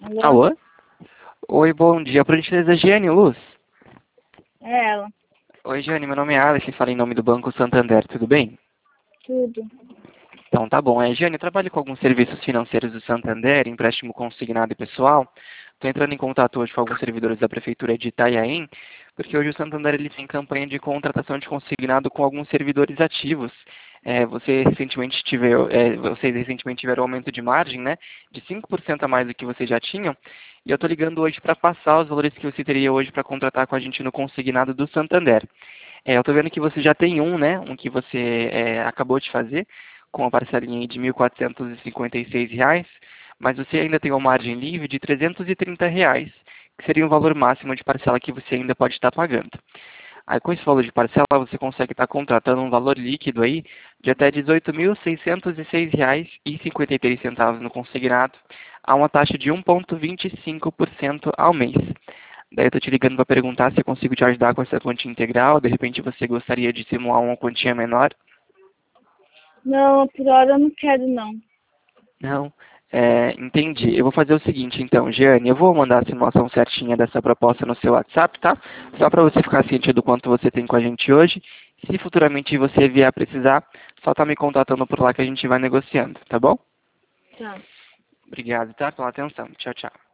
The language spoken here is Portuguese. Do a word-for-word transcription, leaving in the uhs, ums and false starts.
Alô? Alô? Oi, bom dia. Por gentileza, Giane Luz? É ela. Oi, Giane, meu nome é Alex e falo em nome do Banco Santander, tudo bem? Tudo. Então tá bom. É, Giane, eu trabalho com alguns serviços financeiros do Santander, empréstimo consignado e pessoal. Estou entrando em contato hoje com alguns servidores da Prefeitura de Itanhaém, porque hoje o Santander ele tem campanha de contratação de consignado com alguns servidores ativos. É, você recentemente tiver, é, vocês recentemente tiveram aumento de margem, né, de cinco por cento a mais do que vocês já tinham, e eu estou ligando hoje para passar os valores que você teria hoje para contratar com a gente no consignado do Santander. É, eu estou vendo que você já tem um, né, um que você é, acabou de fazer, com a parcelinha aí de mil quatrocentos e cinquenta e seis reais, mas você ainda tem uma margem livre de trezentos e trinta reais, que seria o valor máximo de parcela que você ainda pode estar pagando. Aí com esse valor de parcela você consegue estar contratando um valor líquido aí de até dezoito mil seiscentos e seis reais e cinquenta e três centavos no consignado, a uma taxa de um vírgula vinte e cinco por cento ao mês. Daí eu estou te ligando para perguntar se eu consigo te ajudar com essa quantia integral, de repente você gostaria de simular uma quantia menor. Não, por hora eu não quero não. Não, é, entendi. Eu vou fazer o seguinte, então, Giane, eu vou mandar a simulação certinha dessa proposta no seu WhatsApp, tá? Só para você ficar ciente do quanto você tem com a gente hoje. Se futuramente você vier a precisar, só tá me contatando por lá que a gente vai negociando, tá bom? Tá. Obrigado, tá? Pela atenção. Tchau, tchau.